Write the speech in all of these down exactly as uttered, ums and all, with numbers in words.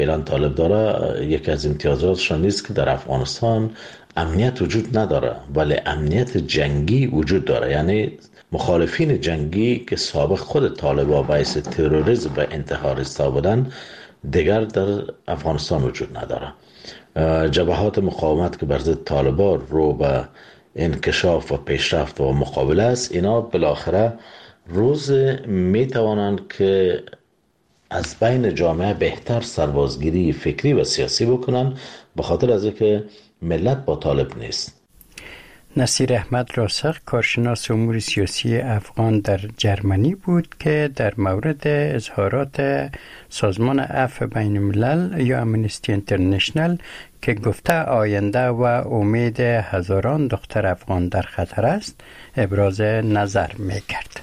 ایران طالب داره یکی از امتیازاتشان نیست که در افغانستان امنیت وجود نداره، ولی امنیت جنگی وجود داره. یعنی مخالفین جنگی که سابق خود طالبا باعث تروریسم و انتحاریستا بودن دیگر در افغانستان وجود نداره. جبهات مقاومت که بر ضد طالبا رو به انکشاف و پیشرفت و مقابله است، اینا بالاخره روز می توانند که از بین جامعه بهتر سربازگیری فکری و سیاسی بکنن، به خاطر از اینکه ملت با طالب نیست. نصیر احمد راسخ، کارشناس امور سیاسی افغان در جرمنی بود که در مورد اظهارات سازمان عفو بین الملل یا امنستی اینترنشنل که گفته آینده و امید هزاران دختر افغان در خطر است ابراز نظر می‌کرد.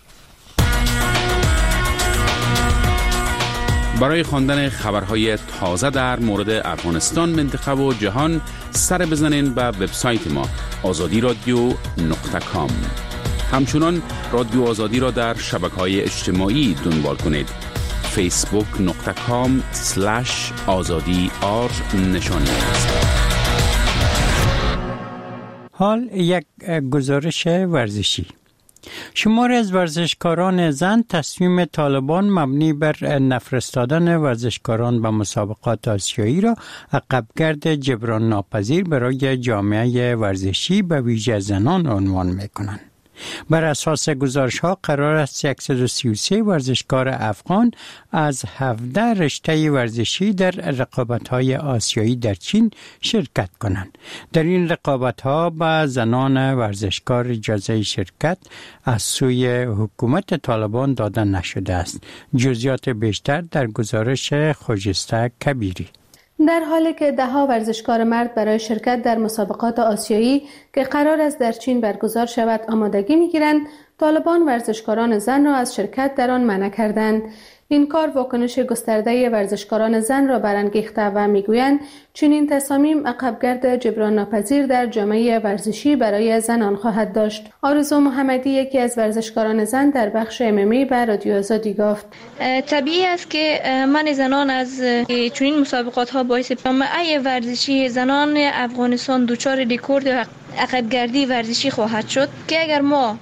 برای خواندن خبرهای تازه در مورد افغانستان، منطقه و جهان سر بزنین به وبسایت ما آزادی رادیو نقطه کام. همچنان رادیو آزادی را در شبکه‌های اجتماعی دنبال کنید. فیسبوک نقطه کام سلش آزادی آر نشانی است. حال یک گزارش ورزشی. شماری از ورزشکاران زن تصمیم طالبان مبنی بر نفرستادن ورزشکاران به مسابقات آسیایی را عقبگرد جبران ناپذیر برای جامعه ورزشی به ویژه زنان عنوان می‌کنند. بر اساس گزارش‌ها قرار است صد و سی و سه ورزشکار افغان از هفده رشته ورزشی در رقابت‌های آسیایی در چین شرکت کنند. در این رقابت‌ها به زنان ورزشکار اجازه شرکت از سوی حکومت طالبان داده نشده است. جزئیات بیشتر در گزارش خجسته کبیری. در حالی که ده ها ورزشکار مرد برای شرکت در مسابقات آسیایی که قرار است در چین برگزار شود آمادگی می‌گیرند، طالبان ورزشکاران زن را از شرکت در آن منع کردند. این کار واکنش گسترده ورزشکاران زن را برانگیخته و میگویند چنین تصامیم عقبگرد جبران ناپذیر در جامعه ورزشی برای زنان خواهد داشت. آرزو محمدی، یکی از ورزشکاران زن، در بخش ام ام ای به رادیو آزادی گفت طبیعی است که من زنان از چنین مسابقات ها باعث جامعه ورزشی زنان افغانستان دچار رکورد و عقبگردی ورزشی خواهد شد که اگر ما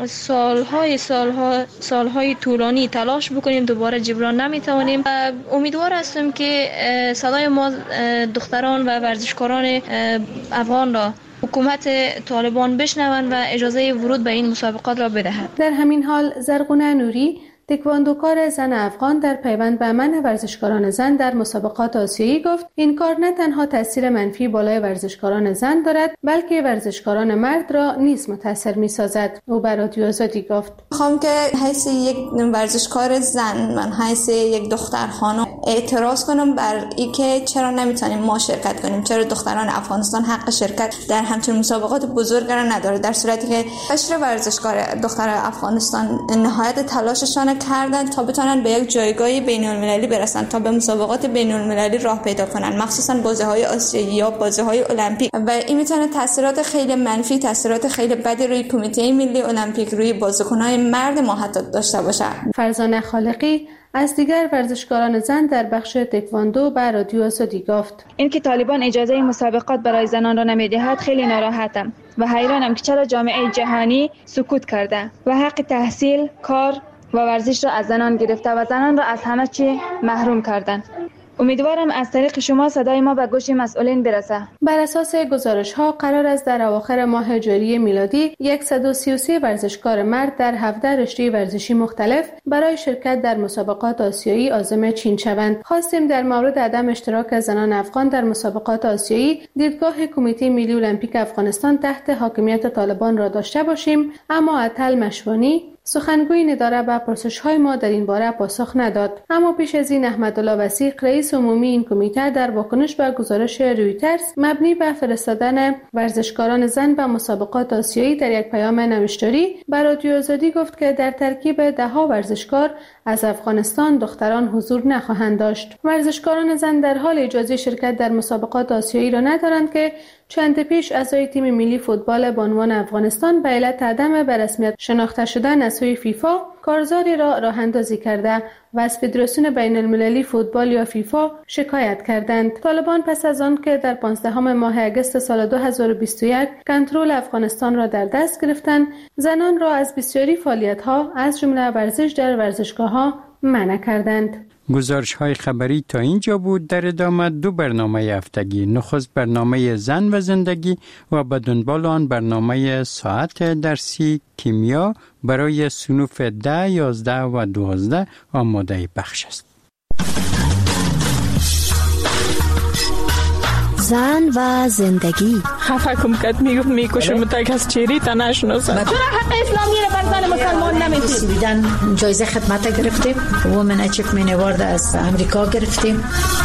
سالهای سالها سالهای طولانی تلاش بکنیم دوباره جبران نمیتوانیم. امیدوار هستم که صدای ما دختران و ورزشکاران افغان را حکومت طالبان بشنوند و اجازه ورود به این مسابقات را بدهند. در همین حال زرغونه نوری، تکواندوکار زن افغان، در پیوند به منع ورزشکاران زن در مسابقات آسیایی گفت این کار نه تنها تاثیر منفی بالای ورزشکاران زن دارد بلکه ورزشکاران مرد را نیز متاثر می‌سازد. او به رادیو آزادی گفت می‌خوام که حیث یک ورزشکار زن، من حیث یک دختر خانم اعتراض کنم بر اینکه چرا نمیتونیم ما شرکت کنیم، چرا دختران افغانستان حق شرکت در همچین مسابقات بزرگ را نداره، در صورتی که قشر ورزشکار دختر افغانستان نهایت تلاششان کردن تا بتونن به یک جایگاه بین‌المللی برسن، تا به مسابقات بین‌المللی راه پیدا کنن، مخصوصا بازی‌های آسیایی یا بازی‌های المپیک، و این میتونه تاثیرات خیلی منفی، تاثیرات خیلی بدی روی کمیته ملی المپیک، روی بازیکن‌های مرد ما حتی داشته باشه. فرزانه خالقی از دیگر ورزشکاران زن در بخش تکواندو به رادیو آزادی گفت اینکه طالبان اجازه مسابقات برای زنان را نمیدهد خیلی ناراحتم و حیرانم که چرا جامعه جهانی سکوت کرده و حق تحصیل، کار و ورزش را از زنان گرفته و زنان را از همه چی محروم کردند. امیدوارم از طریق شما صدای ما به گوش مسئولین برسه. بر اساس گزارش‌ها قرار است در اواخر ماه جاری میلادی صد و سی و سه ورزشکار مرد در هفده رشته ورزشی مختلف برای شرکت در مسابقات آسیایی عازم چین شوند. خواستیم در مورد عدم اشتراک زنان افغان در مسابقات آسیایی دیدگاه کمیته ملی المپیک افغانستان تحت حاکمیت طالبان را داشته باشیم، اما عطل مشوانی سخنگوی نداره به پرسش‌های ما در این باره پاسخ نداد. اما پیش از این احمدالله وثیق، رئیس عمومی این کمیته، در واکنش به گزارش رویترز مبنی به فرستادن ورزشکاران زن به مسابقات آسیایی در یک پیام نوشتاری به رادیو آزادی گفت که در ترکیب ده ها ورزشکار از افغانستان دختران حضور نخواهند داشت. ورزشکاران زن در حال اجازه شرکت در مسابقات آسیایی را ندارند که چند پیش اعضای تیم ملی فوتبال به عنوان افغانستان به علت عدم به رسمیت شناخته شدن از سوی فیفا کارزاری را راه اندازی کرده و از فدراسیون بین المللی فوتبال یا فیفا شکایت کردند. طالبان پس از آن که در پانزدهم ماه اگست سال دو هزار و بیست و یک کنترل افغانستان را در دست گرفتند، زنان را از بسیاری فعالیت‌ها از جمله ورزش در ورزشگاه‌ها منع کردند. گزارش های خبری تا اینجا بود. در ادامه دو برنامه هفتگی، نخست برنامه زن و زندگی و به دنبال آن برنامه ساعت درسی کیمیا برای صنوف ده، یازده و دوازده آماده بخش است. زن و زندگی. خفه کم کد میگفت میکشم تا از چیری تا نشناسم. چرا حق اسلامی رو بر زن مسلمان نمیدید؟ سویدن جایزه خدمت گرفتیم، وومن اچیومنت اوارد از امریکا گرفتیم.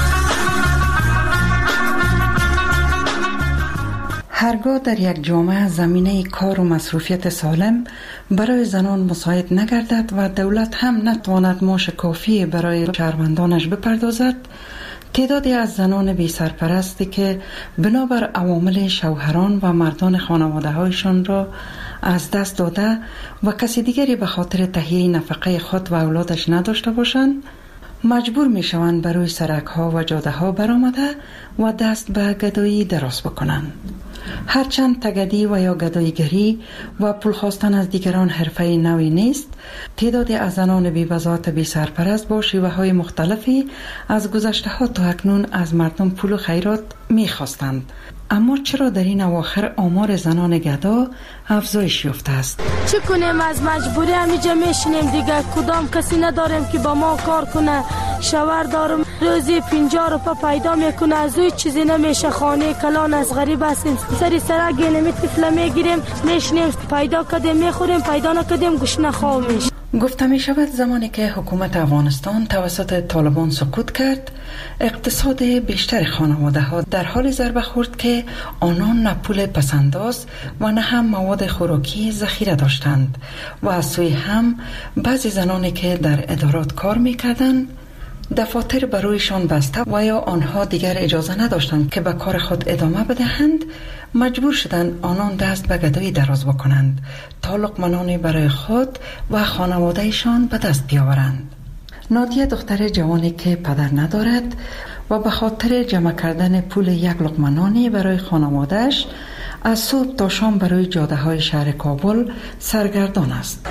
هرگاه در یک جامعه زمینه کار و مصروفیت سالم برای زنان مساعد نگردد و دولت هم نتواند معاش کافی برای شهروندانش بپردازد، تعدادی از زنان بی سرپرستی که بنابر عوامل شوهران و مردان خانواده هایشان را از دست داده و کسی دیگری به خاطر تهیه نفقه خود و اولادش نداشته باشند، مجبور می شوند بروی سرک ها و جاده ها برآمده و دست به گدایی دراز بکنند. هرچند تگدی و یا گداییگری و پول خواستن از دیگران حرفه نوی نیست، تعدادی از زنان بی بضاعت بی سرپرست با شیوه های مختلفی از گذشته ها تا اکنون از مردم پول و خیرات می خواستند. اما چرا در این اواخر آمار زنان گدا افزایش یافته است؟ چه کنیم؟ از مجبوری همیجا میشینیم دیگه. کدام کسی نداریم که با ما کار کنه. شوهر دارم روزی پنجاه روپه پیدا میکنه، از اوی چیزی نمیشه. خانه کلان از غریب هستیم، سری سرک گینمی طفله میگیریم میشنیم، پیدا کردیم میخوریم، پیدا نکردیم گشنه خواب میشه. گفته می شود زمانی که حکومت افغانستان توسط طالبان سقوط کرد، اقتصاد بیشتر خانواده ها در حال ضربه خورد که آنان نه پول پسنداز و نه هم مواد خوراکی ذخیره داشتند و از سوی هم بعضی زنانی که در ادارات کار می کردند دفاتر برویشان بسته و یا آنها دیگر اجازه نداشتند که به کار خود ادامه بدهند، مجبور شدند آنان دست به گدایی دراز بکنند تا لقمه برای خود و خانوادهشان به دست بیاورند. نادیه دختر جوانی که پدر ندارد و به خاطر جمع کردن پول یک لقمه نانی برای خانوادهش از صبح تا شام برای جاده های شهر کابل سرگردان است.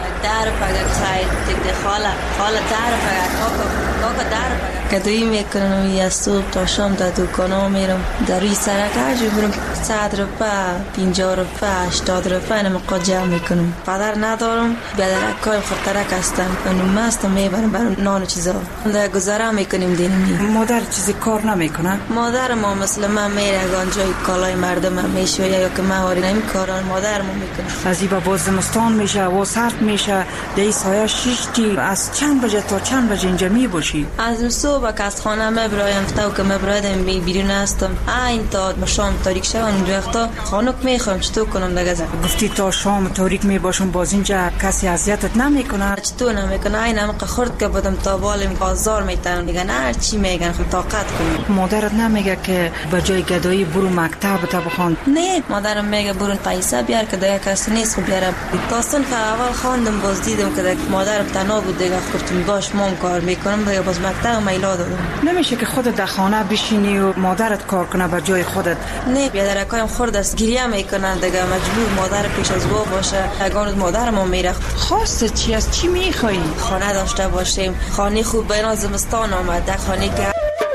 گدایی میکنم از صبح تا شام در دکانا میرم، در روی سرک هرجی برم صد روپه، پنجاه روپه، هشتاد روپه اینم جمع میکنم. پدر ندارم، بیادرکای خورترک هستم، اینم مستم میبرم برام نان و چیزا در گذاره میکنیم دینمی. مادر چیزی کار نمیکنه؟ مادر ما مثل من میره اگانجای کالای مردم هم میشه یا که مهاری نمی کاران مادر ما میکنه. از این با بازمستان میشه و سرد میشه در سایه شیشتی. از چند بجه تا چند بجه اینجا می باشی؟ از صبح که از خانه مبرایم تا که مبرایم بیرون هستم این تا شام تاریک شون اونجا وقتا خانوک میخوام چطور کنم دیگه. گفتی تا شام تاریک میباشم باز اینجا کسی اذیتت نمیکنه؟ چطور نمیکنه؟ اینم که خورد که بودم تا بالم بازار میتونم دیگه نه هر چی میگن خب طاقت کنم. مادرت نمیگه که به جای گدایی برو مکتب تا بخوان؟ نه مادرم میگه برو پیسه بیار که دیگه کسی نیست خب بیارم. داستان که اول خواندم باز دیدم که مادرم تنها بود دیگه گفتم باش مام کار میکنم دیگه باز مکتب میلا دادم. نمیشه که خودت در خانه بشینی و مادرت کار کنه به جای خودت؟ نه بیادرکایم خورد است گریه میکنن دیگه مجبور مادر پیش از وا باشه. اگه مادرم میره خواسته چی از چی میخوایی؟ خانه داشته باشیم، خانه خوب بین زمستان آمده، خانه که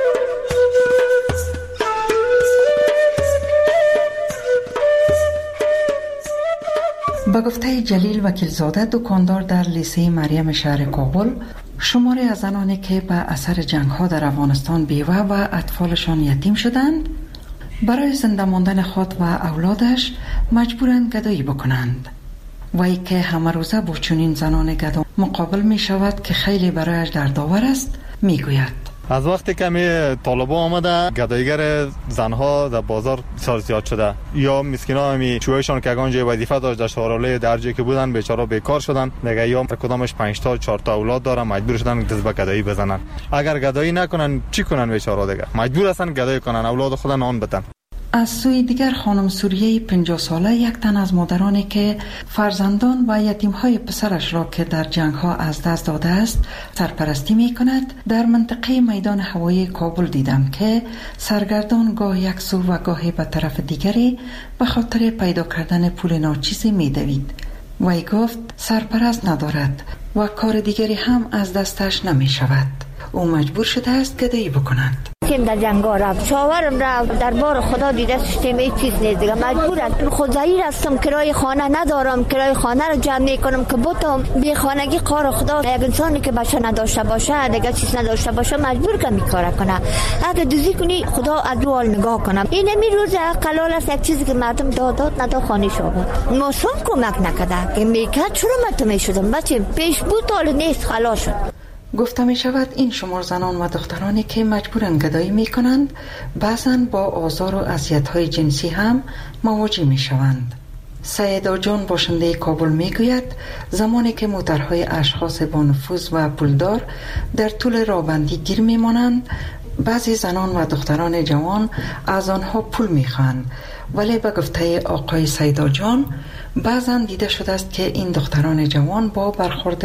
با گفته جلیل وکیلزاده دکاندار در لیسه مریم شهر کابل، شماری از زنانی که به اثر جنگ ها در افغانستان بیوه و اطفالشان یتیم شدند برای زنده ماندن خود و اولادش مجبورند گدایی بکنند و ای که همه روزه با چنین زنان گدا مقابل می شود که خیلی برایش دردآور است، می گوید از وقتی که می طالبان آمده گداییگر زنها در بازار بسیار زیاد شده. یا مسکینا همی چوهشان که اگان جای وظیفه داشت در شوراله درجه که بودن بیچاره بیکار شدن دیگه، یا کدامش پنج تا چهار تا اولاد دارن مجبور شدن دست به گدایی بزنن. اگر گدایی نکنن چی کنن بیچاره دیگه؟ مجبور هستن گدایی کنن اولاد خود نان بدن. از سوی دیگر خانم سوریه پنجاه ساله یک تن از مادرانی که فرزندان و یتیمهای پسرش را که در جنگ ها از دست داده است سرپرستی می کند در منطقه میدان هوایی کابل دیدم که سرگردان گاه یک سو و گاهی به طرف دیگری به خاطر پیدا کردن پول ناچیزی می دوید. وی گفت سرپرست ندارد و کار دیگری هم از دستش نمی شود. او مجبور شده است گدایی بکند. که در جنگا رفت شاورم رفت در بار خدا دیده سیستم ای چیز نیست دیگه مجبورم خود ظاهر هستم کرای خانه ندارم کرای خانه رو جمع میکنم که بوتم بی خانگی کار خدا یک انسانی که بچه نداشته باشه دیگه چیز نداشته باشه مجبور که میکاره کنه اگه دوزی کنی خدا از رو حال نگاه کنم این می روز قلال است یک چیزی که مردم دادات ندا خانه شابه موسم کمک نکرده که میکرد چرا متو میشدم بچه پیش بود حال نیست خلاص شد. گفته می شود این شمار زنان و دخترانی که مجبورن گدایی می کنند بعضاً با آزار و اذیت‌های جنسی هم مواجه می شوند. سعیدا جان باشنده کابل می گوید زمانی که موترهای اشخاص با نفوذ و پولدار در طول راهبندی گیر می مانند بعضی زنان و دختران جوان از آنها پول می خواهند ولی به گفته آقای سعیدا جان بعضا دیده شده است که این دختران جوان با برخورد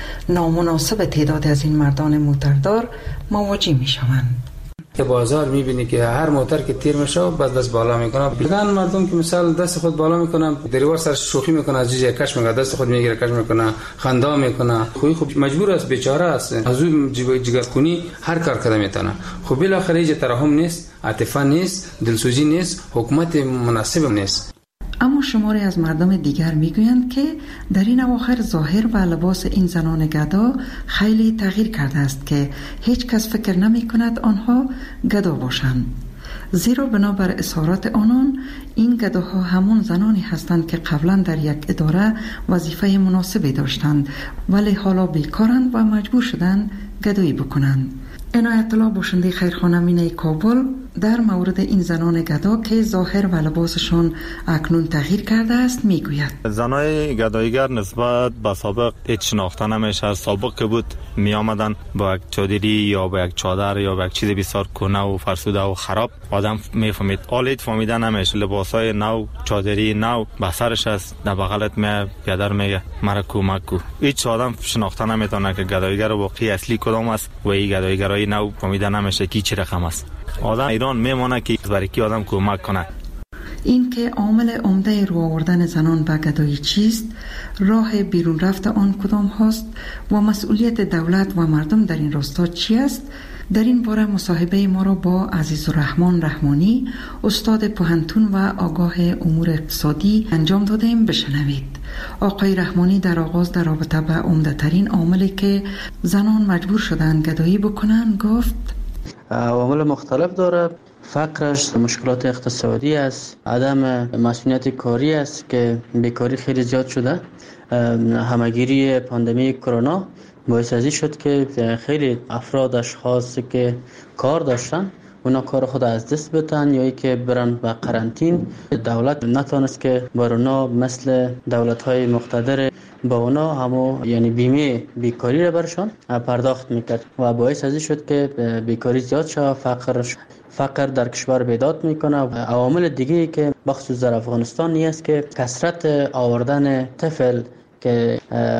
نامناسب تعداد از این مردان موتردار مواجه می شوند. که بازار میبینی که هر موتر که تیر میشه بعد بس بالا میکنه بگن مردم که مثلا دست خود بالا میکنه دریوار سر شوخی میکنه از جیجه کش میکنه دست خود میگیره کش میکنه خندا میکنه خوی خوب مجبور است بیچاره است از اون جگر کنی هر کار کرده میتونه خب بالاخره هیچ ترحم نیست عاطفه نیست دلسوزی نیست حکومت مناسب نیست. اما شماری از مردم دیگر میگویند که در این اواخر ظاهر و لباس این زنان گدا خیلی تغییر کرده است که هیچ کس فکر نمی کند آنها گدا باشند زیرا بنابر اظهارات آنان این گداها همون زنانی هستند که قبلا در یک اداره وظیفه مناسبی داشتند ولی حالا بیکارند و مجبور شدند گدایی بکنند. عنایت الله باشنده خیرخانه مینه کابل در مورد این زنان گدا که ظاهر و لباسشون اکنون تغییر کرده است میگوید زنای گدایگر نسبت به سابق هیچ شناخته نمیشه. سابق که بود می آمدن با یک چادری یا با یک چادر یا با یک چیز بسیار کهنه و فرسوده و خراب آدم میفهمید. حالا فهمیده نمیشه لباسای نو چادری نو به سرش است در بغلت می پدر میگه مرا کمک کو. هیچ آدم شناخته نمیتونه که گدایگر واقعی اصلی کدام است و این گدایگرای نو فهمیده نمیشه کی چه رقم است. آدم ایران میمونه که برای کی آدم کمک کنه. این که عامل عمده رو آوردن زنان به گدایی چیست، راه بیرون رفت آن کدام هاست و مسئولیت دولت و مردم در این راستا چی است، در این باره مصاحبه ما را با عزیزالرحمن رحمانی استاد پوهنتون و آگاه امور اقتصادی انجام دادیم. بشنوید. آقای رحمانی در آغاز در رابطه به عمده ترین عاملی که زنان مجبور شدند گدایی بکنند گفت عوامل مختلف داره. فقرش مشکلات اقتصادی است، عدم مسئولیت کاری است که بیکاری خیلی زیاد شده. همگیری پاندمی کرونا باعث ازی شد که خیلی افراد اشخاص که کار داشتن اونا کار خود از دست بدن یا ای که برن به قرنطین. دولت نتونست که بر اونا مثل دولت‌های مقتدر با اونا همو یعنی بیمه بیکاری را برشان پرداخت میکرد و باعث ازی شد که بیکاری زیاد شد، فقر فقر در کشور بیداد میکنه. عوامل دیگه که بخصوص در افغانستان نیست که کثرت آوردن طفل که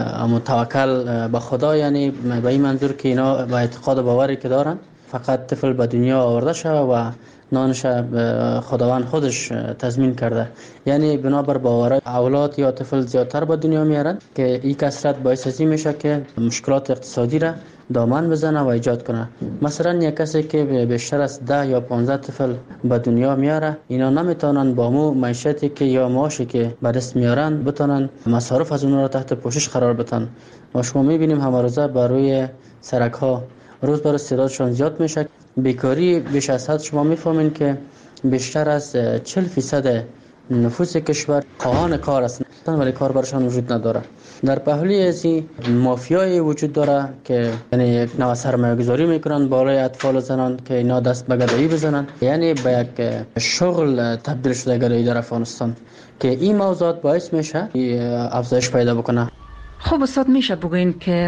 متوکل به خدا، یعنی به این منظور که اینا با اعتقاد و باوری که دارن فقط طفل به دنیا آورده شد و نانش خداوند خودش تضمین کرده، یعنی بنابر باور اولاد یا طفل زیادتر به دنیا میارن که این کثرت باعث ازی میشه که مشکلات اقتصادی را دامن بزنه و ایجاد کنه. مثلا یک کسی که بیشتر از ده یا پانزده طفل به دنیا میاره، اینا نمیتونن با مو معیشتی که یا معاشی که به دست میارن بتونن مصارف از اون را تحت پوشش قرار بدن. و شما میبینیم همه روزه بر روی سرک ها روز بر روز تعدادشون زیاد میشه. بیکاری بیش از حد شما میفهمین که بیشتر از چهل فیصد نفوس کشور خواهان کار هستند ولی کار برشان وجود نداره. در پهلوی از این مافیای وجود داره که یعنی یک نوع سرمایه گذاری میکنن بالای اطفال و زنان که اینا دست به گدایی بزنن، یعنی به یک شغل تبدیل شده گدایی در افغانستان که این موضوعات باعث میشه افزایش پیدا بکنه. خب استاد میشه بگوین که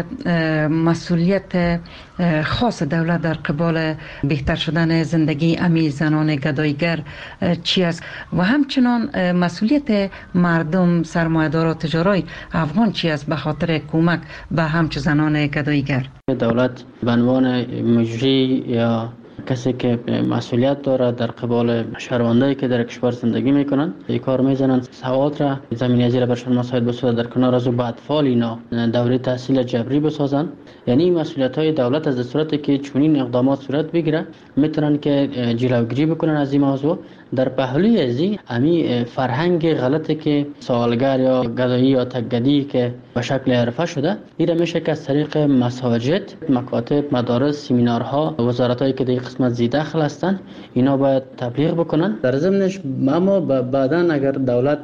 مسئولیت خاص دولت در قبال بهتر شدن زندگی امی زنان گدایگر چی است و همچنان مسئولیت مردم سرمایه‌دار و تجارای افغان چی است به خاطر کمک به همچون زنان گدایگر؟ دولت به عنوان مجری یا کسی که مسئولیت داره در قبال شهروندایی که در کشور زندگی میکنن این کار میزنن، سواد را زمینه ازی را برشان مساعد بسازن، در کنار از او به اطفال اینا دوره تحصیل جبری بسازن. یعنی مسئولیت های دولت از صورتی که چنین اقدامات صورت بگیره میتونن که جلوگیری بکنن از این موضوع. در پهلوی ازی امی فرهنگ غلطی که سوالگر یا گدایی یا تکگدی که به شکل حرفه شده، این میشه که از طریق مساجد، مکاتب، مدارس، سمینارها، وزارتایی که در قسمت زی دخل هستن اینا باید تبلیغ بکنن. در ضمنش اما بعداً اگر دولت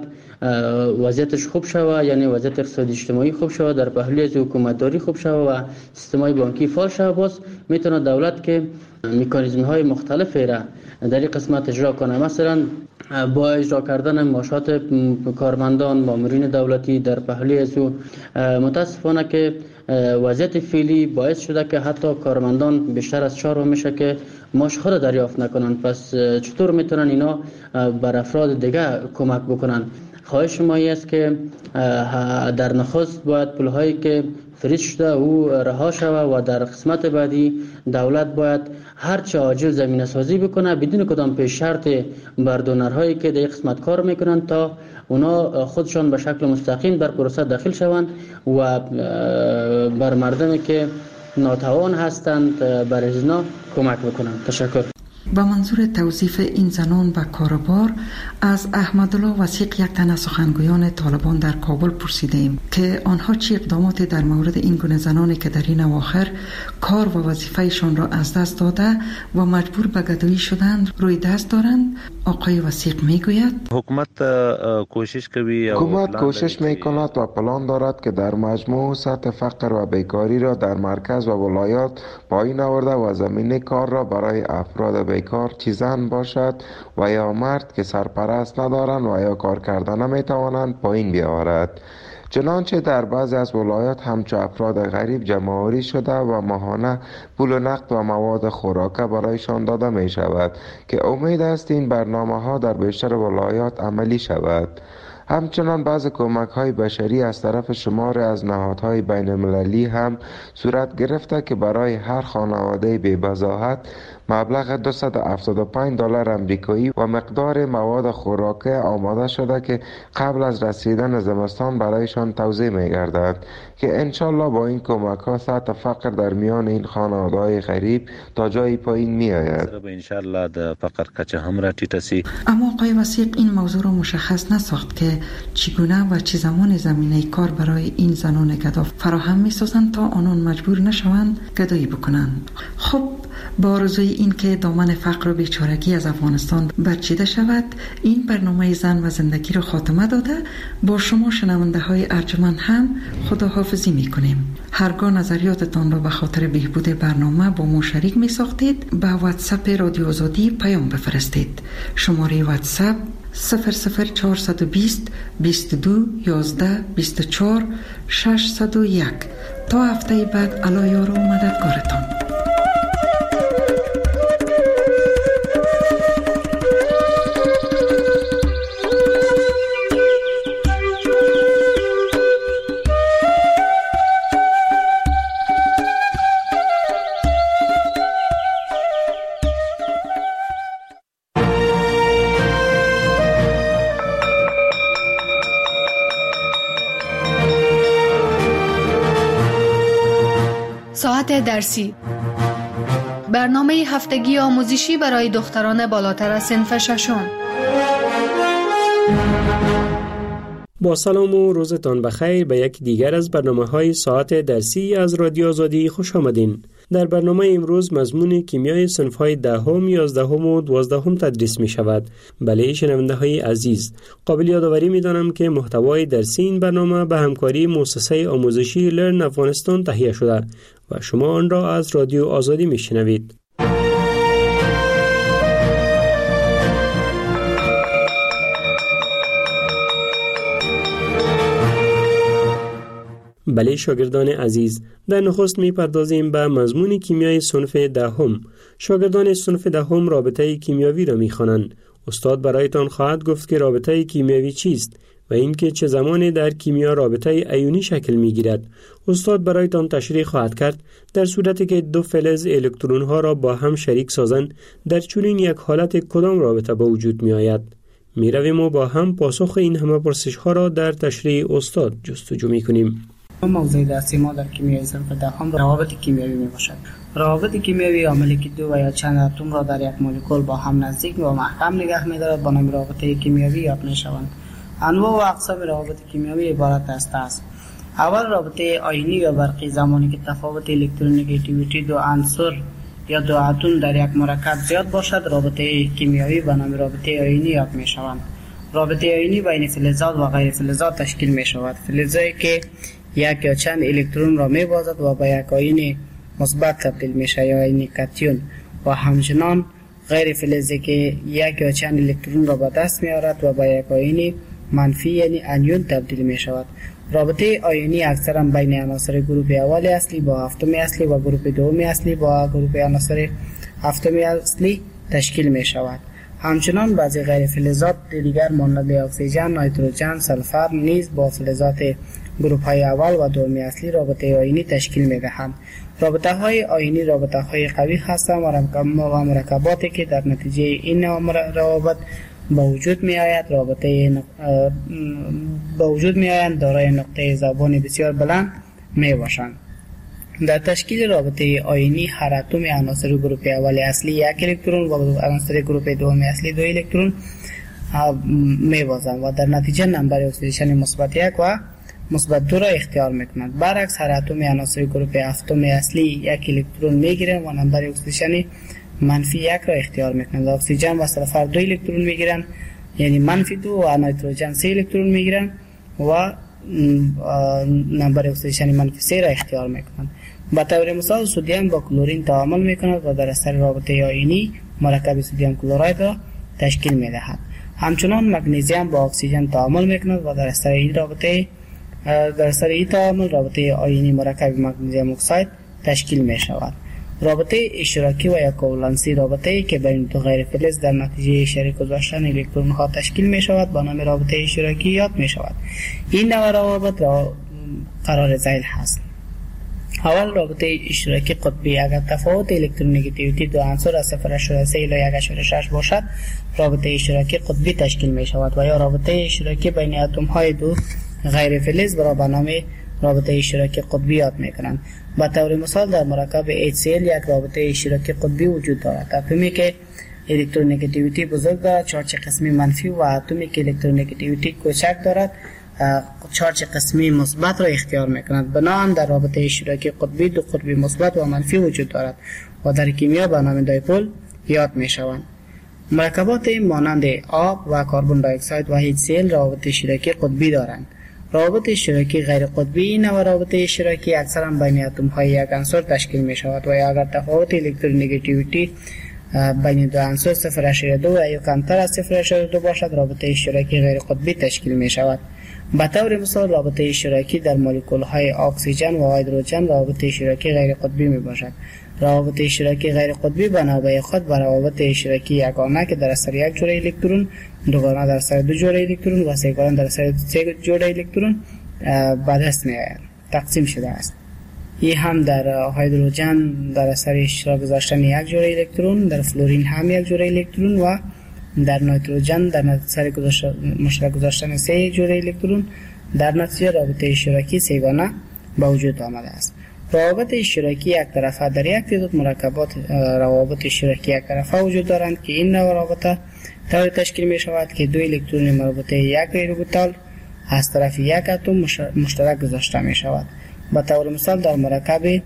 وضعیتش خوب شوه، یعنی وضعیت اقتصادی اجتماعی خوب شوه، در پهلوی از حکومتداری خوب شوه و سیستم‌های بانکی فعال شوه، باز میتونه دولت که مکانیزم‌های مختلفی را در این قسمت اجرا کنه. مثلا با اجرا کردن معاشات کارمندان، مامورین دولتی در پهلوی از او متاسفانه که وضعیت فعلی باعث شده که حتی کارمندان بیشتر از چهار ماه میشه که معاش خود دریافت نکنن. پس چطور میتونن اینا بر افراد دیگه کمک بکنن؟ خواهش ما است که در نخست باید پولهایی که فریز شده او رها شوه و در قسمت بعدی دولت باید هرچه عاجل زمینه سازی بکنه بدون کدام پیش شرط بر دونرهایی که در قسمت کار میکنن تا اونا خودشان به شکل مستقیم در پروسه داخل شوند و بر مردمی که ناتوان هستند بر ازنا کمک بکنند. تشکر. با منظور توصیف این زنان و کاروبار از احمدالله وثیق، یک تن از سخنگویان طالبان در کابل، پرسیدیم که آنها چه اقداماتی در مورد این گونه زنانی که در این اواخر کار و وظیفهشان را از دست داده و مجبور به گدایی شدند روی دست دارند. آقای وثیق میگوید حکومت کوشش کوي حکومت کوشش میکند و پلان دارد که در مجموع سطح فقر و بیکاری را در مرکز و ولایات پایین آورده و زمینه کار را برای افراد بیکار چه زن باشد و یا مرد که سرپرست ندارند و یا کار کردن نمیتوانند پایین بیاورد. چنانچه در بعضی از ولایات همچو افراد غریب جمع‌آوری شده و ماهانه پول و نقد و مواد خوراکه برایشان داده می شود که امید است این برنامه ها در بیشتر ولایات عملی شود. همچنان بعض کمک های بشری از طرف شمار از نهادهای بین المللی هم صورت گرفته که برای هر خانواده بی بضاحت مبلغ دویست و هفتاد و پنج دلار امریکایی و مقدار مواد خوراکه آماده شده که قبل از رسیدن زمستان برایشان توزیع می گردد که انشالله با این کمک ها سطح فقر در میان این خانواده های غریب تا جای پایین می آید. انشالله د فقر کچه هم را ټیټه سي. اما آقای وثیق این موضوع را مشخص نساخت که چگونه و چه زمان زمینه کار برای این زنان گدا فراهم می سازند تا آنان مجبور نشوند گدایی بکنند. خب با آرزوی این که دامن فقر و بیچارگی از افغانستان برچیده شود، این برنامه زن و زندگی را خاتمه داده با شما شنونده های ارجمند هم خداحافظی می کنیم. هرگاه نظریاتتان را به خاطر بهبود برنامه با ما شریک می ساختید به واتساپ رادیو آزادی پیام بفرستید. شماره واتساپ صفر صفر چهارصد و بیست بیست و دو یازده بیست و چهار ششصد و یک. تا هفته بعد الله یار و مددگارتان. ساعت درسی، برنامه هفتگی آموزشی برای دختران بالاتر از صنف ششم. با سلام و روزتان بخیر به یک دیگر از برنامه‌های ساعت درسی از رادیو آزادی خوش آمدین. در برنامه امروز مضمون کیمیای صنف‌های دهم، یازدهم و دوازدهم تدریس می شود. بله شنونده‌های عزیز، قابل یادآوری می‌دانم که محتوای درسی این برنامه به همکاری مؤسسه آموزشی لرن افغانستان تهیه شده و شما آن را از رادیو آزادی می‌شنوید. بله شاگردان عزیز، در نخست می پردازیم به مضمون کیمیای صنف دهم. شاگردان صنف دهم رابطه کیمیاوی را می خوانند. استاد برایتان خواهد گفت که رابطه کیمیاوی چیست و اینکه چه زمانی در کیمیا رابطه ایونی شکل می گیرد. استاد برایتان تشریح خواهد کرد در صورتی که دو فلز الکترون ها را با هم شریک سازند در چنین یک حالت کدام رابطه به وجود می آید. می رویم و با هم پاسخ این همه پرسش ها را در تشریح استاد جستجو می کنیم. موضوع درسی ما در کیمیای صنف دهم روابط کیمیایی می باشد. روابط کیمیایی عاملی که دو و یا چند اتم را در یک مولکول با هم نزدیک و محکم نگه می دارد با نام رابطه کیمیایی یاد می شوند. انواع و اقسام روابط کیمیایی عبارت است است اول رابطه آیونی یا برقی، زمانی که تفاوت الکترونگیتیویتی دو عنصر یا دو اتم در یک مرکب زیاد باشد رابطه کیمیایی به نام رابطه آیونی یاد می شوند. رابطه آیونی بین فلزات و غیر فلزات تشکیل می شود. فلزی که یک یا چند الکترون را می بازد و به یک آیون مثبت تبدیل می شود یا آیون کاتیون، و همچنان غیر فلزی که یک یا چند الکترون را به دست می آورد و به یک آیون منفی یعنی انیون تبدیل می شود. رابطه آیونی اکثرا بین عناصر گروپ اول اصلی با هفتم اصلی و گروپ دوم اصلی با گروپ عناصر هفتم اصلی تشکیل می شود. همچنان بعضی غیر فلزات دیگر مانند اکسیژن، نیتروژن، سلفر نیز با فلزات گروپ های اول و دوم اصلی رابطه آیونی تشکیل می دهند. رابطه های آیونی رابطه های قوی هستند و مرکباتی که در نتیجه این روابط با وجود می آید رابطه نق... با وجود می آیند دارای نقطه ذوبان بسیار بلند می باشند. در تشکیل رابطه آیونی هر اتم عناصر گروپ اول اصلی یک الکترون و عناصر گروپ دوم اصلی دو الکترون می بازند و در نتیجه نمبر اکسیدیشن مثبت یک و مثبت دو را اختیار می کنند. برعکس هر اتم عناصر گروپ هفتم اصلی یک الکترون می گیرند و نمبر اکسیدیشن منفی یک را اختیار میکنند. اکسیژن و سلفر دو الکترون میگیرند یعنی منفی دو، و نیتروژن سه الکترون میگیرند و نمبر اکسیژن منفی سه را اختیار میکنند. به طور مثال سدیم با کلورین تعامل میکند و در اثر رابطه آیونی مرکب سدیم کلراید را تشکیل میدهد. همچنان مگنیزیم با اکسیژن تعامل میکند و در اثر این رابطه در اثر این تعامل رابطه آیونی مرکب مگنیزیم اکساید تشکیل میشود. رابطه اشتراکی و یا کوولنسی رابطه‌ای که بین دو غیر فلز در نتیجه شریک گذاشتن الکترون ها تشکیل می شود با نام رابطه اشتراکی یاد می شود. این نوع روابط را قرار ذیل هست. اول رابطه اشتراکی قطبی، اگر تفاوت الکترونگیتیویتی دو عنصر از صفر ممیز سه الی یک ممیز شش باشد رابطه اشتراکی قطبی تشکیل می شود و یا رابطه اشتراکی بین اتم های دو غیر فلز را به نام رابطه اشتراکی قطبی یاد می کنند. به طور مثال در مرکب اچ سی ال یک رابطه اشتراکی قطبی وجود دارد. اتمی که الکترونگیتیویتی بزرگ دارد چارج قسمی منفی و اتمی که الکترونگیتیویتی کوچک دارد چارج قسمی مثبت را اختیار می کند. بنابراین در رابطه اشتراکی قطبی دو قطبی مثبت و منفی وجود دارد و در کیمیا به نام دایپول یاد می شوند. مرکبات مانند آب و کربن دی اکساید و اچ سی ال رابطه اشتراکی قطبی دارند. روابط اشتراکی غیر قطبی این نوع روابط اشتراکی اکثرا بین اتم های یک عنصر تشکیل می شود و اگر تفاوت الکترونگیتیویتی بین دو عنصر صفر ممیز دو و یا کمتر از صفر ممیز دو باشد رابطه اشتراکی غیر قطبی تشکیل می شود. به طور مثال رابطه اشتراکی در مولکول های اکسیژن و هیدروژن رابطه اشتراکی غیر قطبی می باشد. روابط اشتراکی غیر قطبی بنابرای خود به روابط اشتراکی یگانه که در اثر یک جوړه الکترون، دوگانه در اثر دو جوړه الکترون و سه‌گانه در اثر سه جوړه الکترون به دست می‌آید تقسیم شده است. این هم در هیدروژن در اثر اشتراک گذاشتن یک جوړه الکترون، در فلورین هم یک جوړه الکترون و در نیتروژن در اثر مشترک گذاشتن سه جوړه الکترون در نتیجه رابطه اشتراکی سه‌گانه به وجود آمده است. روابط اشتراکی یک طرفه در یک تعداد مرکبات روابط اشتراکی یک طرفه وجود دارند که این نوع روابط طوری تشکیل می شود که دو الکترون مربوطه یک اوربیتال از طرف یک اتم مشترک گذاشته می شود. به طور مثال در مرکب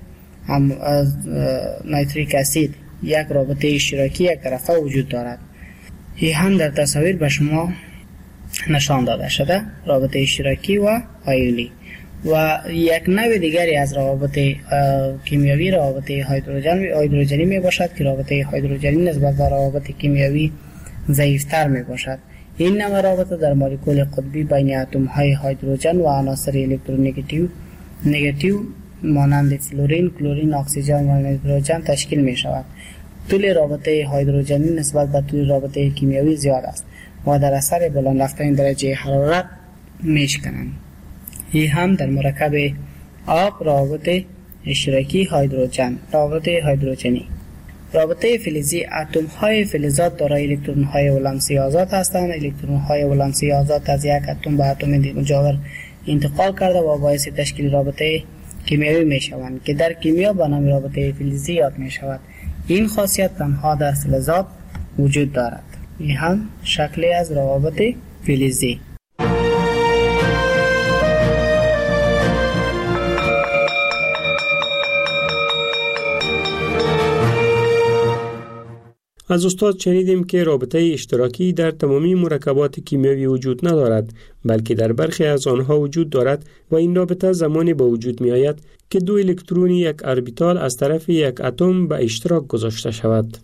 نیتریک اسید یک رابطه اشتراکی یک طرفه وجود دارد. این هم در تصاویر به شما نشان داده شده رابطه اشتراکی و آیونی. و یک نوع دیگری از روابط کیمیایی روابط هیدروژن هیدروژنی می باشد که رابطه هیدروژنی نسبت به روابط کیمیایی ضعیفتر می باشد. این نوع رابطه در مولکول قطبی بین اتم های هیدروژن و عناصر الکترونگیتیو نگاتیو مانند فلورین، کلورین، اکسیژن و نیتروژن تشکیل می شود. طول رابطه هیدروژنی نسبت به طول رابطه کیمیایی زیاد است و در اثر بلند رفتن درجه حرارت میشکنند. این هم در مرکب آب رابطه اشتراکی هیدروژن، رابطه هیدروژنی. رابطه فلزی، اتم های فلزات دارای الکترون های ولانسی آزاد هستند. الکترون های ولانسی آزاد از یک اتم به اتم مجاور انتقال کرده و باعث تشکیل رابطه کیمیایی می شوند که در کیمیا به نام رابطه فلزی یاد می شود. این خاصیت تنها در فلزات وجود دارد. این هم شکلی از روابط فلزی. از استاد شنیدیم که رابطه اشتراکی در تمامی مرکبات کیمیایی وجود ندارد، بلکه در برخی از آنها وجود دارد و این رابطه زمانی به وجود می آید که دو الکترون یک اربیتال از طرف یک اتم به اشتراک گذاشته شود.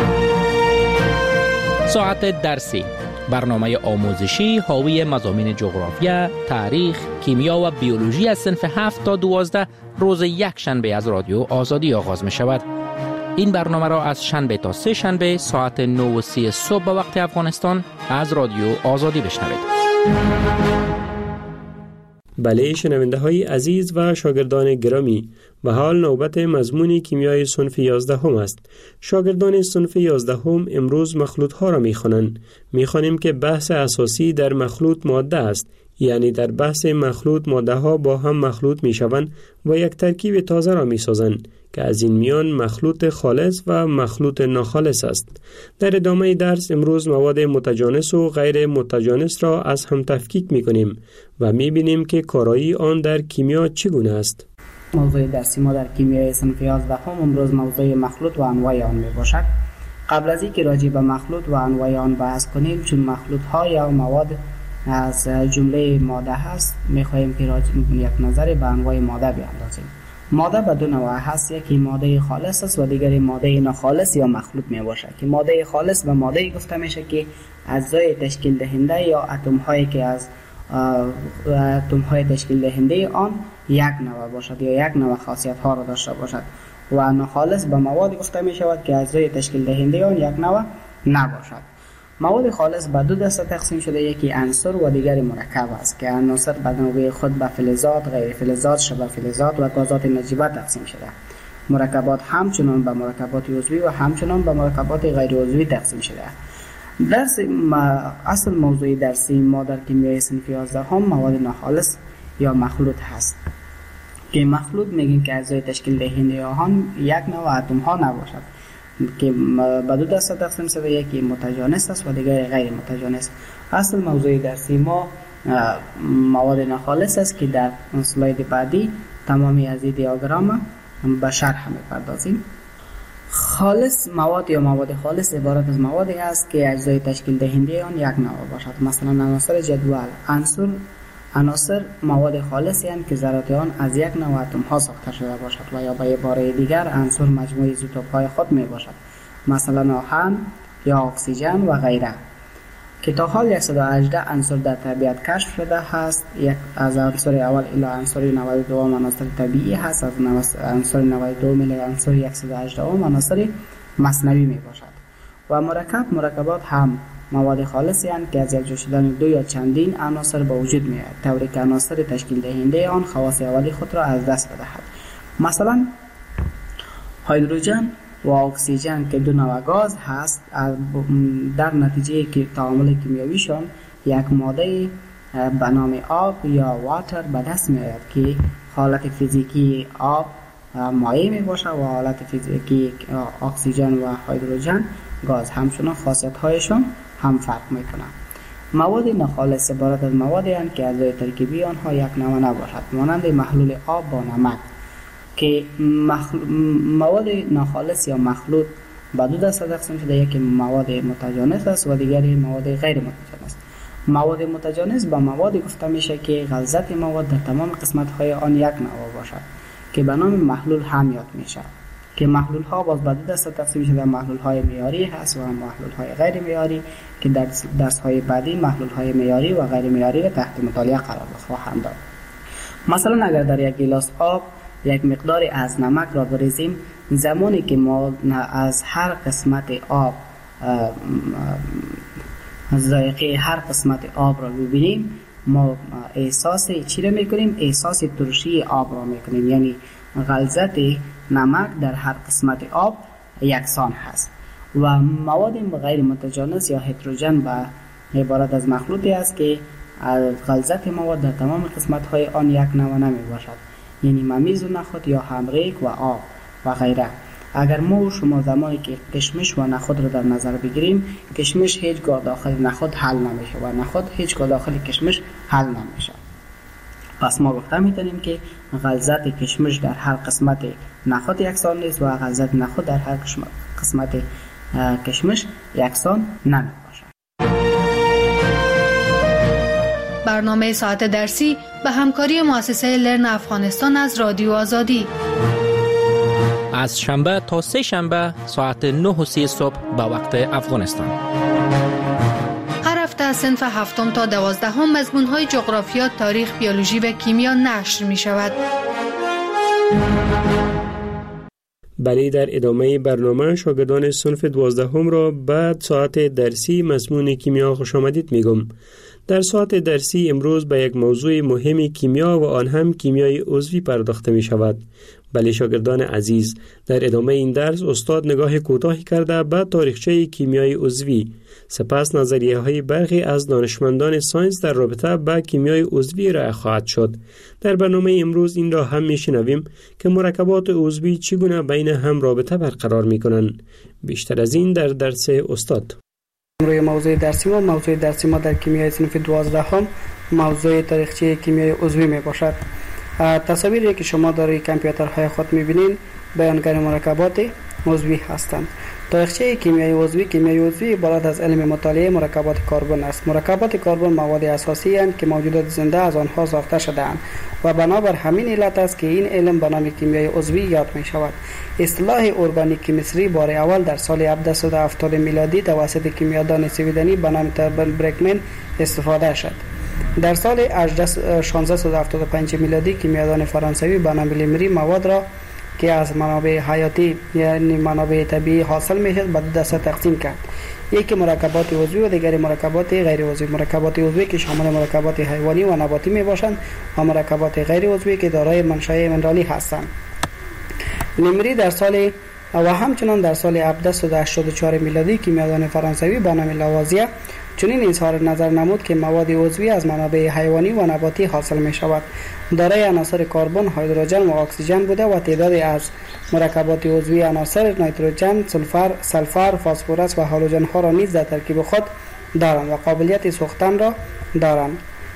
ساعت درسی، برنامه آموزشی حاوی مضامین جغرافیا، تاریخ، کیمیا و بیولوژی از صنف هفت تا دوازده روز یک شنبه از رادیو آزادی آغاز می شود. این برنامه را از شنبه تا سه شنبه ساعت نه و سی صبح به وقت افغانستان از رادیو آزادی بشنوید. بله شنونده های عزیز و شاگردان گرامی، و حال نوبت مضمون کیمیای صنف یازده هم است. شاگردان صنف یازده هم امروز مخلوط ها را می خوانند. می خوانیم که بحث اساسی در مخلوط ماده است، یعنی در بحث مخلوط ماده ها با هم مخلوط می شوند و یک ترکیب تازه را می سازند که از این میان مخلوط خالص و مخلوط ناخالص است. در ادامه درس امروز مواد متجانس و غیر متجانس را از هم تفکیک می کنیم و می بینیم که کارایی آن در کیمیا چگونه است. موضوع درسی ما در کیمیای صنف یازده هم امروز موضوع مخلوط و انواع آن می باشد. قبل از اینکه راجع به مخلوط و انواع آن بحث کنیم، چون مخلوط ها یا مواد از جمله ماده هست، می خواهیم که راجع یک نظر به انواع ماده بیاندازیم. ماده به دو نوع هست، یکی ماده خالص است و دیگری ماده ناخالص یا مخلوط می باشد. که ماده خالص به ماده گفته میشه که اجزای تشکیل دهنده یا اتم هایی که از اتم های تشکیل دهنده آن یک نوع باشد یا یک نوع خاصیت ها را داشته باشد، و ناخالص به مواد گفته می شود که اجزای تشکیل دهنده آن یک نوع نباشد. مواد خالص به دو دسته تقسیم شده، یکی عنصر و دیگری مرکب است که عناصر به نوبه خود به فلزات، غیر فلزات، شبه فلزات و گازات نجیبه تقسیم شده. مرکبات همچنان به مرکبات عضوی و همچنان به مرکبات غیر عضوی تقسیم شده. درس اصل موضوع درسی ما در کیمیای صنف یازده هم مواد ناخالص یا مخلوط هست که مخلوط میگیم که اجزای تشکیل دهنده آن یک نوع اتم ها نباشد، که به دو دسته تقسیم شده، یکی متجانس است و دیگری غیر متجانس. اصل موضوع درسی ما مواد ناخالص است که در اسلاید بعدی تمامی از این دیاگرام به شرح می‌پردازیم. خالص مواد یا مواد خالص عبارت از موادی است که اجزای تشکیل دهنده آن یک نوع باشد. مثلا عناصر جدول، عنصر عناصر مواد خالصی هستند که ذرات آن از یک نوع اتم ها ساخته شده باشد و یا به عباره دیگر عنصر مجموعه ایزوتوپ های خود می باشد، مثلا آهن یا اکسیژن و غیره، که تا حال صد و هجده عنصر در طبیعت کشف شده است. یک از عنصر اول الی عنصر نود و دو عناصر طبیعی هست، از عنصر نود و دو الی عنصر صد و هجده عناصر مصنوعی می باشد. و مرکب مرکبات هم مواد خالصی هستند که از یک جا شدن دو یا چندین عناصر به وجود می آید، طوری که عناصر تشکیل دهنده آن خواص اولی خود را از دست بدهد. مثلا هیدروژن و اکسیژن که دو نوع گاز هست، در نتیجه که تعامل کیمیاییشان یک ماده به نام آب یا واتر به دست می آید که حالت فیزیکی آب مایع می باشد و حالت فیزیکی اکسیژن و هیدروژن گاز. همچنان خاصیت هایشان هم فرق می کنند. مواد ناخالص عبارت از موادی هستند که اجزای ترکیبی آنها یک نوع نباشد، مانند محلول آب با نمک. که مخل... مواد ناخالص یا مخلوط به دو دسته تقسیم شده، یکی مواد متجانس است و دیگری مواد غیر متجانس. مواد متجانس به مواد گفته میشه که غلظت مواد در تمام قسمت های آن یک نوع باشد که به نام محلول هم یاد میشه. که محلول ها باز به دو دسته تقسیم شده، محلول های معیاری هست و محلول های غیر معیاری که در درس های بعدی محلول های معیاری و غیر معیاری را تحت مطالعه قرار خواهم داد. مثلا اگر در یک گیلاس آب یک مقدار از نمک را بریزیم، زمانی که ما از هر قسمت آب ذائقه هر قسمت آب را ببینیم، ما احساس چی را میکنیم؟ احساس ترشی آب را میکنیم. یعنی غلظت نمک در هر قسمت آب یکسان هست و مواد غیر متجانس یا هتروژن به عبارت از مخلوطی است که غلظت مواد در تمام قسمت های آن یک نوع نمی باشد، یعنی ممیز و نخود یا همریک و آب و غیره. اگر ما و شما زمانی که کشمش و نخود را در نظر بگیریم، کشمش هیچگاه داخل نخود حل نمیشه و نخود هیچگاه داخل کشمش حل نمیشه. پس ما گفته میتونیم که غلظت کشمش در هر قسمت نخود یکسان نیست و غلظت نخود در هر قسمت کشمش یکسان نمی باشد. برنامه ساعت درسی به همکاری مؤسسه لرن افغانستان از رادیو آزادی از شنبه تا سه شنبه ساعت نه و سی صبح به وقت افغانستان. هر هفته از صنف هفتم تا دوازدهم مضمون‌های جغرافیا، تاریخ، بیولوژی و کیمیا نشر می شود. بله، در ادامه برنامه شاگردان صنف دوازدهم را بعد ساعت درسی مضمون کیمیا خوش آمدید میگم. در ساعت درسی امروز به یک موضوع مهم کیمیا و آن هم کیمیای عضوی پرداخته می شود. بله شاگردان عزیز، در ادامه این درس استاد نگاه کوتاهی کرده به تاریخچه کیمیای عضوی، سپس نظریه های برخی از دانشمندان ساینس در رابطه با کیمیای عضوی ارائه خواهد شد. در برنامه امروز این را هم میشنویم که مرکبات عضوی چگونه بین هم رابطه برقرار میکنند. بیشتر از این در درس استاد. روی موضوع درسی ما موضوع درسی ما در کیمیای صنف دوازدهم موضوع تاریخچه کیمیای عضوی می باشد. تصاویری که شما در کامپیوترهای خود می‌بینید بیانگر مرکبات عضوی هستند. تاریخچه کیمیای عضوی کیمیای عضوی عبارت از علم مطالعه مرکبات کربن است. مرکبات کربن مواد اساسی اند که موجودات زنده از آنها ساخته شده‌اند و بنابر همین علت است که این علم به نام کیمیای عضوی یاد می شود. اصطلاح ارگانیک کیمستری بار اول در سال هفتصد و هفتاد میلادی توسط کیمیادان سویدنی به نام تربن برکمن استفاده شد. در سال شانزده و هفتاد و پنج میلادی کیمیادان فرانسوی به نام لیمری مواد را که از منابع حیاتی یعنی منابع طبیعی حاصل میشد به دو دسته تقسیم کرد. یکی مرکبات عضوی و دیگری مرکبات غیر عضوی. مرکبات عضوی که شامل مرکبات حیوانی و نباتی می باشند و مرکبات غیر عضوی که دارای منشأ منرالی هستند. لیمری در سال و همچنان در سال هفتصد و هشتاد و چهار میلادی کیمیادان فرانسوی به نام لاوازیه چنین اظهار نظر نمود که مواد عضوی از منابع حیوانی و نباتی حاصل می شود. دارای عناصر کربن، هیدروژن و اکسیژن بوده و تعدادی از مرکبات عضوی عناصر نیتروژن، سولفر، سلفر، فسفرس و هالوژن ها را نیز در ترکیب خود دارند و قابلیت سوختن را دارند.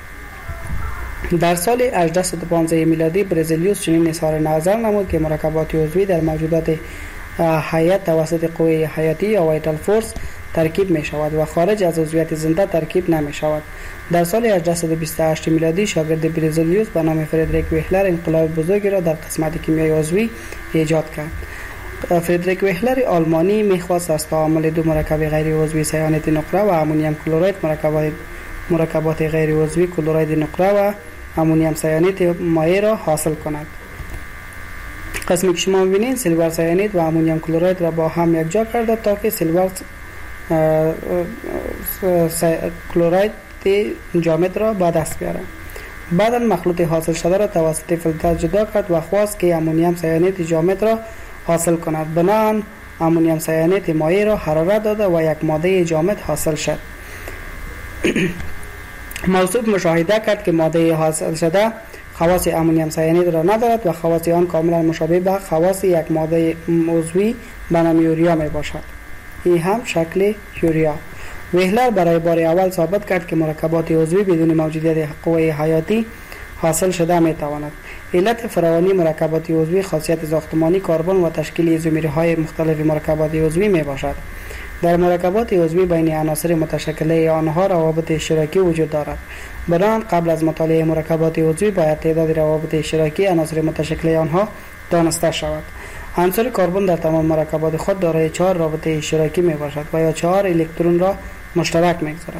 در سال هجده و پانزده میلادی برزیلیوس چنین اظهار نظر نمود که مرکبات عضوی در موجودات حیات توسط قوه حیاتی یا وایتال فورس ترکیب می شود و خارج از عضویت زنده ترکیب نمی شود. در سال هجده و بیست و هشت میلادی شاگرد برزیلیوس به نام فردریک ویهلر انقلاب بزرگی را در قسمت کیمیای عضوی ایجاد کرد. فردریک ویهلر آلمانی میخواست از تعامل دو مرکب غیر عضوی سیانت نقره و امونیم کلراید مرکبات مرکبات غیر عضوی کلراید نقره و امونیم سیانت مایع را حاصل کند. قسمی که شما می‌بینید سیلور سیانید و امونیم کلراید را با هم یکجا کرده تا که سیلور کلراید جامد را به دست بیاره. بعدا مخلوط حاصل شده را توسط فیلتر جدا کرد و خواست که امونیم سیانید جامد را حاصل کند. بنابراین امونیم سیانید مایع را حرارت داده و یک ماده جامد حاصل شد. موصوف مشاهده کرد که ماده حاصل شده خواص امونیم سیانید را ندارد و خواص آن کاملا مشابه به خواص یک ماده عضوی به نام یوریا می باشد. این هم شکل یوریا. ویهلر برای بار اول ثابت کرد که مرکبات عضوی بدون موجودیت قوه حیاتی حاصل شده می تواند. علت فراوانی مرکبات عضوی خاصیت ساختمانی کربن و تشکیل ایزومرهای مختلف مرکبات عضوی می باشد. در مرکبات عضوی بین عناصر متشکله آنها روابط اشتراکی وجود دارد. بنابراین قبل از مطالعه مرکبات عضوی باید تعداد روابط اشتراکی عناصر متشکله آنها دانسته شود. عنصر کربن در تمام مرکبات خود دارای چهار رابطه اشتراکی می باشد و یا چهار الکترون را مشترک می گذارد.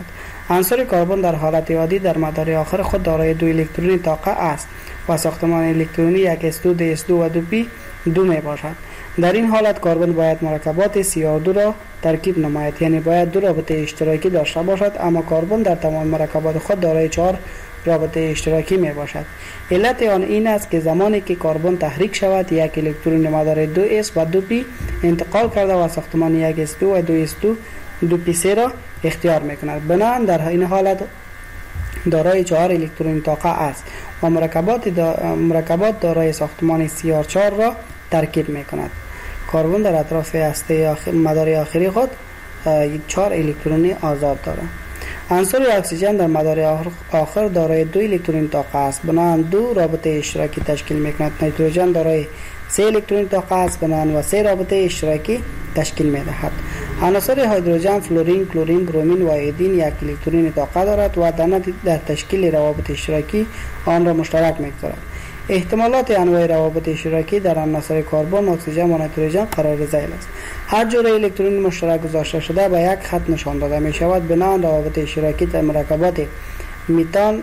عنصر کربن در حالت عادی در مدار آخر خود دارای دو الکترون طاقه است و ساختمان الکترونی یک اس دو، دی اس دو و دو پی دو می باشد. در این حالت کربن باید مرکبات سی آر دو را ترکیب نماید، یعنی باید دو رابطه اشتراکی داشته باشد، اما کربن در تمام مرکبات خود دارای چهار رابطه اشتراکی می باشد. علت آن این است که زمانی که کربن تحریک شود یک الکترون مدار دو اس و دو پی انتقال کرده و ساختمان یک اس دو و دو اس دو دو پی سه را اختیار می کند. بنابراین در این حالت دارای چهار الکترون طاقه است و مرکبات دا مرکبات دارای ساختمان سی آر چهار را ترکیب می کند. کربن در اطراف هسته آخر مدار آخری خود چهار الکترون آزاد دارد. عنصر اکسیژن در مدار آخر دارای دو الکترون طاقه است، بنابراین دو رابطه اشتراکی تشکیل می کند. نیتروژن دارای سه الکترون طاقه است، بنابراین و سه رابطه اشتراکی تشکیل می دهد. عناصر هیدروژن فلورین، کلورین، برومین و ایودین یک الکترون طاقه دارد و در تشکیل روابط اشتراکی آن را مشترک می‌گذارد. احتمالات انواع روابط اشتراکی در عناصر کربن، اکسیژن و نیتروژن قرار ذیل است. هر جور الکترون مشترک گذاشته شده به یک خط نشان داده می شود. بنابراین روابط اشتراکی در مرکبات میتان،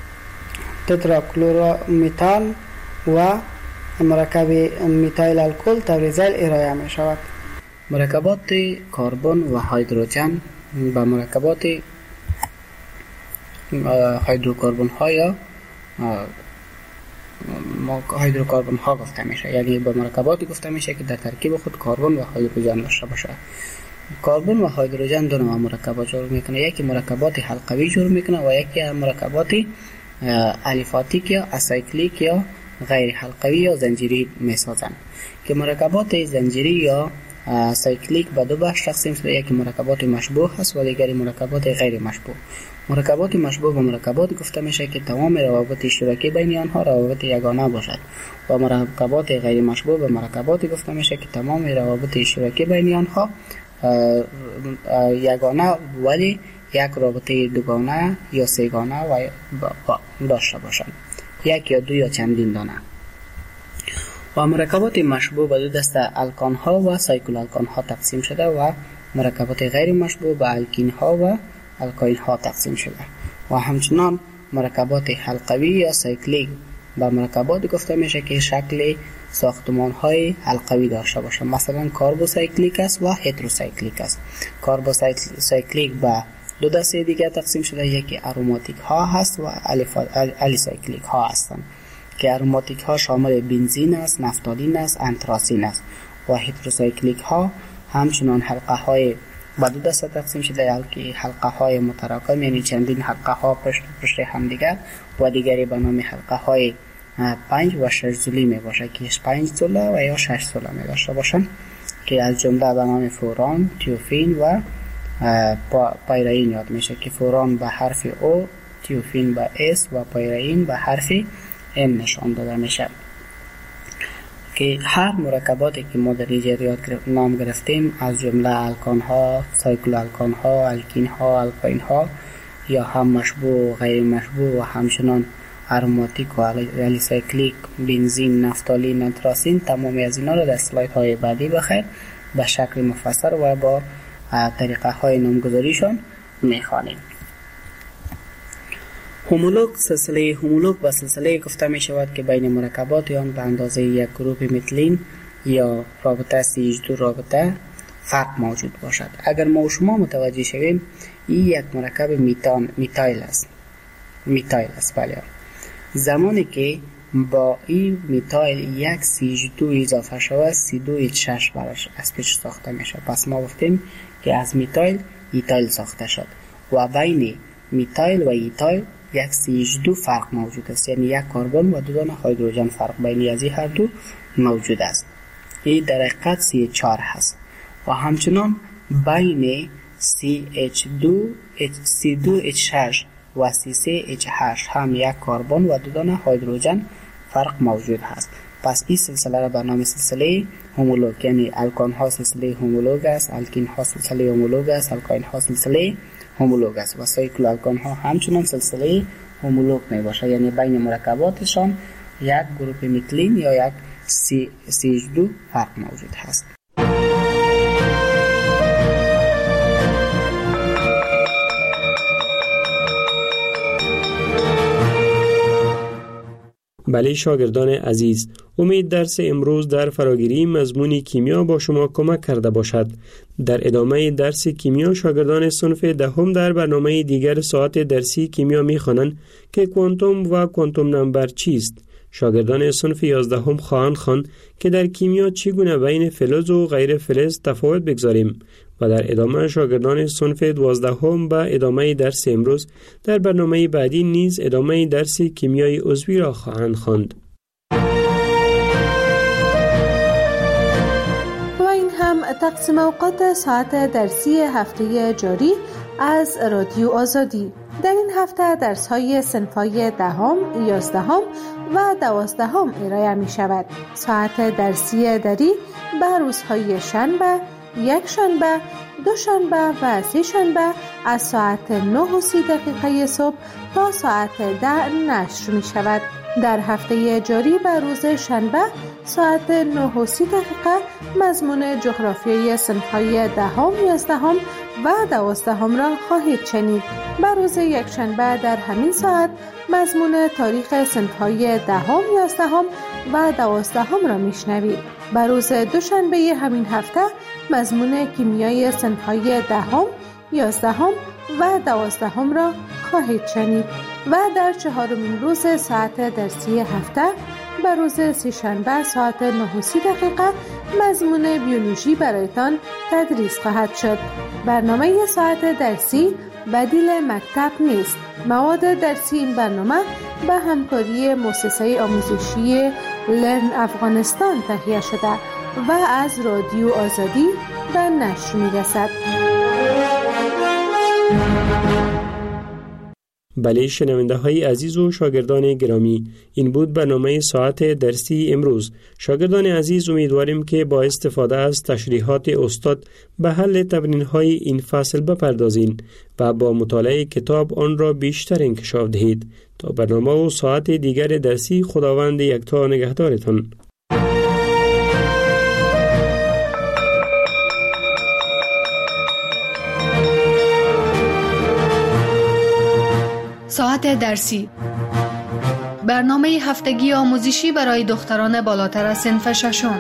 تتراکلورومیتان و مرکب میتایل الکل طور ذیل ارائه می شود. مرکبات کربن و هیدروژن با مرکبات هیدروکربن ها یا هیدروکربن ها گفته میشه، یعنی با مرکباتی گفته میشه که در ترکیب خود کربن و هیدروژن داشته باشه. کربن و هیدروژن دو نوع مرکبات جور میکنه، یکی مرکبات حلقوی جور میکنه و یکی مرکبات الیفاتیک یا اسایکلیک یا غیر حلقوی یا زنجیری میسازند. که مرکبات زنجیری یا سایکلیک به دو بخش تقسیم شده، یکی مرکبات مشبوه هست و دیگری مرکبات غیر مشبوه. مرکبات مشبوه و مرکبات گفته میشه که تمام روابط اشتراکی بین آنها روابط یگانه باشد و مرکبات غیر مشبوه و مرکبات گفته میشه که تمام روابط اشتراکی بین آنها یگانه ولی یک رابطه دوگانه یا سه‌گانه و داشته باشند، یک یا دو یا چندین دانه. و مرکبات مشبوه به دو دسته الکان ها و سایکل الکان ها تقسیم شده و مرکبات غیر مشبوه به الکین ها و الکاین ها تقسیم شده. و همچنان مرکبات حلقوی یا سایکلیک به مرکبات گفته میشه که شکل ساختمان های حلقوی داشته باشه، مثلا کاربوسایکلیک است و هتروسایکلیک است. کاربوسایکلیک به دو دسته دیگر تقسیم شده، یکی اروماتیک ها هست و الیسایکلیک ها هستند که اروماتیک ها شامل بنزین است، نفتالین است، انتراسین است. و هتروسایکلیک ها همچنان حلقه های به دو دسته تقسیم شده، که حلقه های متراکم یعنی چندین حلقه ها پشت پشت هم دیگر و دیگری به نام حلقه های پنج و شش زولی می باشه که پنج زوله و یا شش زوله می داشته باشن، که از جمله به نام فوران، تیوفین و پایرین یاد میشه که فوران به حرف او، تیوفین به اس و پایرین به حرف ام نشان داده میشه. که هر مرکباتی که ما در اینجا نام گرفتیم از جمله الکان ها، سایکل الکان ها، الکین ها، الکاین ها یا هم مشبوه و غیر مشبوه و همچنان اروماتیک و الیسایکلیک، بنزین، نفتالین، انتراسین، تمامی از اینا رو در سلاید های بعدی بخیر به شکل مفصل و با طریقه های نامگذاریشان میخوانیم. هومولوگ، سلسله هومولوگ و سلسله گفته می شود که بین مرکبات آن به اندازه یک گروپ متلین یا رابطه سی اچ دو رابطه فرق موجود باشد. اگر ما و شما متوجه شویم این یک مرکب میتان میتایل است. میتایل است بله. زمانی که با این میتایل یک سی اچ دو اضافه شود سی دو اچ شش براش از پیش ساخته میشه. پس ما گفتیم که از میتایل ایتایل ساخته شد و بین میتایل و ایتایل یک سی اچ دو فرق موجود است، یعنی یک کربن و دو دانه هیدروژن فرق بین از این هر دو موجود است. این در حقیقت سی اچ چهار هست و همچنان بین سی اچ دو سی دو اچ شش و سی سه اچ هشت هم یک کربن و دو دانه هیدروژن فرق موجود هست. پس این سلسله را به نام سلسله هومولوگ، یعنی الکان ها سلسله هومولوگ است، الکین ها سلسله هومولوگ است، الکاین ها سلسله هومولوگ است و سایکل الکان ها همچنان سلسله هومولوگ می باشه، یعنی بین مرکباتشان یک گروپ میتلین یا یک سی اچ دو فرق موجود هست. بله شاگردان عزیز، امید درس امروز در فراگیری مضمون کیمیا با شما کمک کرده باشد. در ادامه درس کیمیا شاگردان صنف دهم در برنامه دیگر ساعت درسی کیمیا می‌خوانند که کوانتوم و کوانتوم نمبر چیست. شاگردان صنف یازدهم خواهند خواند که در کیمیا چگونه بین فلز و غیر فلز تفاوت بگذاریم و در ادامه شاگردان صنف دوازدهم به ادامه درس امروز در برنامه بعدی نیز ادامه درس کیمیای عضوی را خواهند خواند. و این هم تقسیم اوقات ساعت درسی هفته جاری از رادیو آزادی. در این هفته درس‌های صنف‌های دهم، یازدهم و دوازدهم ارائه می شود. ساعت درسی دری به روزهای شنبه، یک شنبه، دو شنبه و سه شنبه از ساعت نه و سی دقیقه صبح تا ساعت ده نشر می شود. در هفته جاری به روز شنبه ساعت نه و سی دقیقه مضمون جغرافیای صنف‌های دهم، یازدهم و دوازدهم را خواهید شنید. به روز یک شنبه در همین ساعت مضمون تاریخ صنف‌های دهم، یازدهم و دوازدهم را میشنوید. به روز دوشنبه همین هفته مضمون کیمیای صنف‌های دهم، یازدهم و دوازدهم را خواهید شنید و در چهارمین روز ساعت درسی هفته به روز سه‌شنبه ساعت نه و سی دقیقه مضمون بیولوژی برایتان تدریس خواهد شد. برنامه ساعت درسی بدیل مکتب نیست. مواد درسی این برنامه به همکاری مؤسسه آموزشی لرن افغانستان تهیه شده و از رادیو آزادی به نشر می‌رسد. بله شنونده های عزیز و شاگردان گرامی، این بود برنامه ساعت درسی امروز. شاگردان عزیز، امیدواریم که با استفاده از تشریحات استاد به حل تمرین های این فصل بپردازین و با مطالعه کتاب آن را بیشتر انکشاف دهید. تا برنامه و ساعت دیگر درسی، خداوند یکتا نگهدارتان. ساعت درسی، برنامه هفتگی آموزشی برای دختران بالاتر از صنف ششم.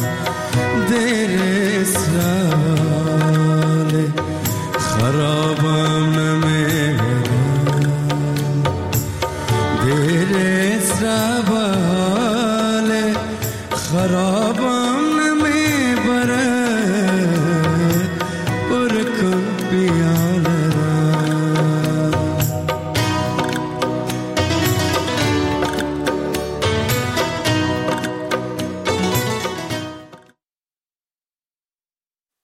خراب